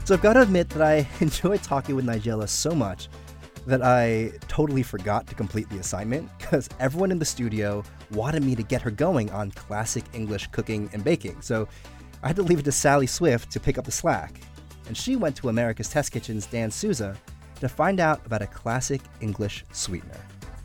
So I've got to admit that I enjoyed talking with Nigella so much that I totally forgot to complete the assignment because everyone in the studio wanted me to get her going on classic English cooking and baking. So I had to leave it to Sally Swift to pick up the slack. And she went to America's Test Kitchen's Dan Souza to find out about a classic English sweetener.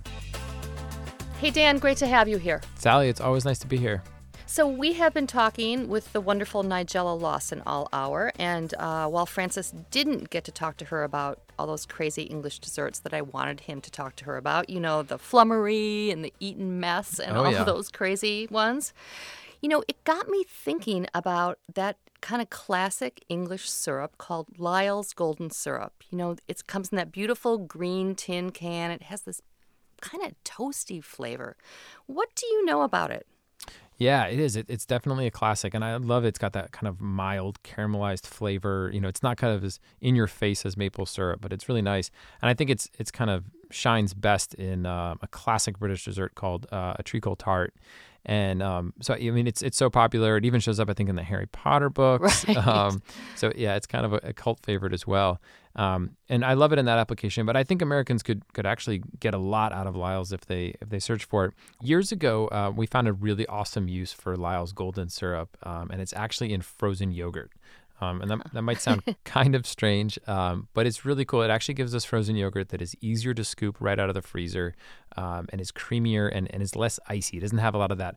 Hey, Dan, great to have you here. Sally, it's always nice to be here. So we have been talking with the wonderful Nigella Lawson all hour, and while Francis didn't get to talk to her about all those crazy English desserts that I wanted him to talk to her about, you know, the flummery and the Eton mess and all of those crazy ones, you know, it got me thinking about that kind of classic English syrup called Lyle's Golden Syrup. You know, it comes in that beautiful green tin can. It has this kind of toasty flavor. What do you know about it? Yeah, it is. It's definitely a classic, and I love it. It's got that kind of mild caramelized flavor. You know, it's not kind of as in your face as maple syrup, but it's really nice. And I think it's kind of shines best in a classic British dessert called a treacle tart. And so, I mean, it's so popular. It even shows up, I think, in the Harry Potter books. Right. So, yeah, it's kind of a cult favorite as well. And I love it in that application. But I think Americans could actually get a lot out of Lyle's if they search for it. Years ago, we found a really awesome use for Lyle's Golden Syrup, and it's actually in frozen yogurt. And that might sound kind of strange, but it's really cool. It actually gives us frozen yogurt that is easier to scoop right out of the freezer, and is creamier and is less icy. It doesn't have a lot of that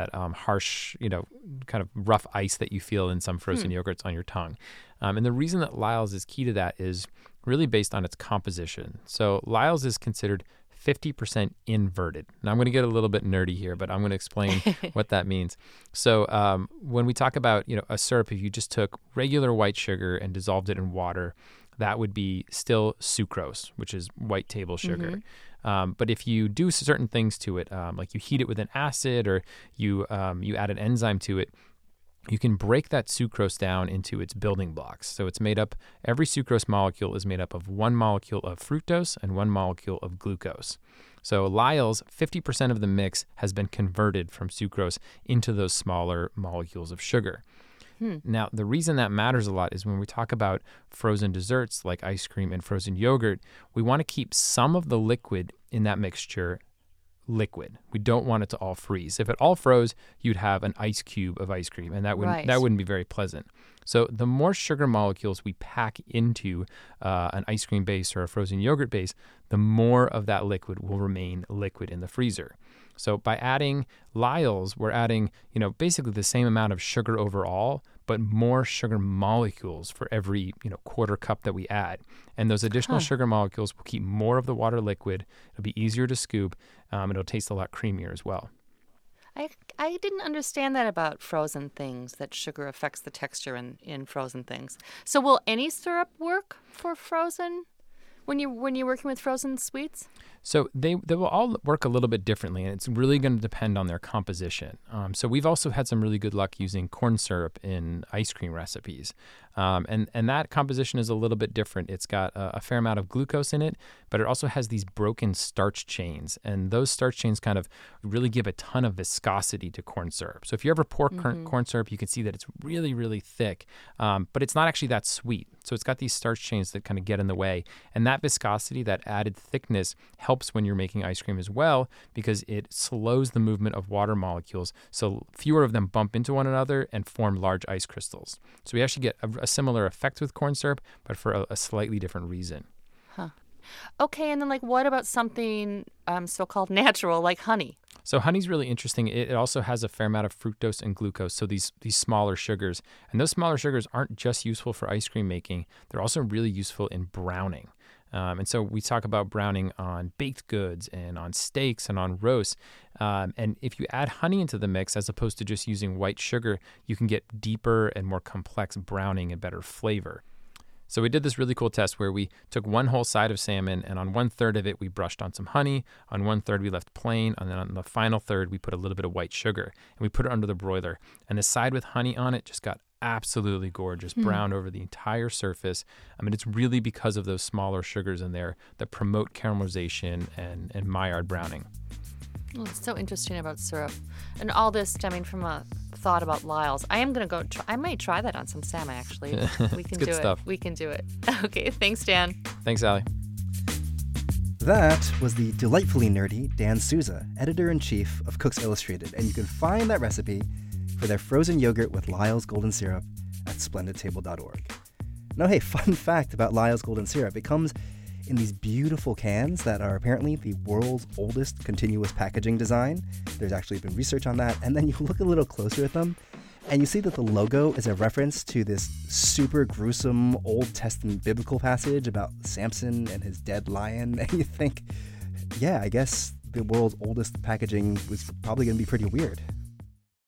harsh, you know, kind of rough ice that you feel in some frozen yogurts on your tongue. And the reason that Lyle's is key to that is really based on its composition. So Lyle's is considered 50% inverted. Now, I'm going to get a little bit nerdy here, but I'm going to explain what that means. So when we talk about, you know, a syrup, if you just took regular white sugar and dissolved it in water, that would be still sucrose, which is white table sugar. But if you do certain things to it, like you heat it with an acid or you add an enzyme to it, you can break that sucrose down into its building blocks. So it's made up, every sucrose molecule is made up of one molecule of fructose and one molecule of glucose. So Lyle's, 50% of the mix has been converted from sucrose into those smaller molecules of sugar. Now, the reason that matters a lot is when we talk about frozen desserts like ice cream and frozen yogurt, we want to keep some of the liquid in that mixture liquid. We don't want it to all freeze. If it all froze, you'd have an ice cube of ice cream, and that wouldn't be very pleasant. So the more sugar molecules we pack into an ice cream base or a frozen yogurt base, the more of that liquid will remain liquid in the freezer. So by adding Lyle's, we're adding, you know, basically the same amount of sugar overall, but more sugar molecules for every, you know, quarter cup that we add. And those additional sugar molecules will keep more of the water liquid. It'll be easier to scoop. It'll taste a lot creamier as well. I didn't understand that about frozen things, that sugar affects the texture in frozen things. So will any syrup work for frozen when you're working with frozen sweets? So they will all work a little bit differently, and it's really going to depend on their composition. So we've also had some really good luck using corn syrup in ice cream recipes. And that composition is a little bit different. It's got a fair amount of glucose in it, but it also has these broken starch chains. And those starch chains kind of really give a ton of viscosity to corn syrup. So if you ever pour corn syrup, you can see that it's really, really thick, but it's not actually that sweet. So it's got these starch chains that kind of get in the way. And that viscosity, that added thickness, helps when you're making ice cream as well, because it slows the movement of water molecules, so fewer of them bump into one another and form large ice crystals. So we actually get a similar effect with corn syrup, but for a slightly different reason. Okay, and then what about something so-called natural, like honey? So honey's really interesting. It also has a fair amount of fructose and glucose, so these smaller sugars. And those smaller sugars aren't just useful for ice cream making. They're also really useful in browning. And so we talk about browning on baked goods and on steaks and on roasts. And if you add honey into the mix, as opposed to just using white sugar, you can get deeper and more complex browning and better flavor. So we did this really cool test where we took one whole side of salmon, and on 1/3 of it, we brushed on some honey. On 1/3, we left plain. And then on the final third, we put a little bit of white sugar, and we put it under the broiler. And the side with honey on it just got absolutely gorgeous, brown over the entire surface. I mean, it's really because of those smaller sugars in there that promote caramelization and Maillard browning. Well, it's so interesting about syrup. And all this stemming from a thought about Lyle's. I am going to go I might try that on some salmon, actually. We can It's good do stuff. it. We can do it. Okay, thanks, Dan. Thanks, Allie. That was the delightfully nerdy Dan Souza, editor-in-chief of Cooks Illustrated, and you can find that recipe for their frozen yogurt with Lyle's Golden Syrup at splendidtable.org. Now, hey, fun fact about Lyle's Golden Syrup. It comes in these beautiful cans that are apparently the world's oldest continuous packaging design. There's actually been research on that. And then you look a little closer at them, and you see that the logo is a reference to this super gruesome Old Testament biblical passage about Samson and his dead lion. And you think, yeah, I guess the world's oldest packaging was probably going to be pretty weird.